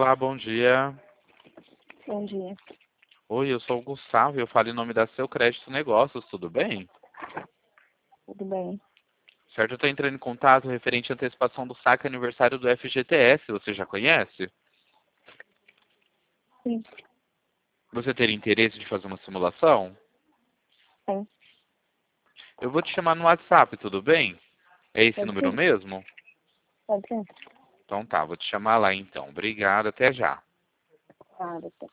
Olá, bom dia. Bom dia. Oi, eu sou o Gustavo e eu falo em nome da Seu Crédito Negócios, tudo bem? Tudo bem? Certo, eu estou entrando em contato referente à antecipação do saque aniversário do FGTS, você já conhece? Sim, Você teria interesse de fazer uma simulação? sim. Eu vou te chamar no WhatsApp, tudo bem? É esse Pode número ser? mesmo? Pode ser? Então tá, vou te chamar lá então. Obrigado, até já. Claro, tá.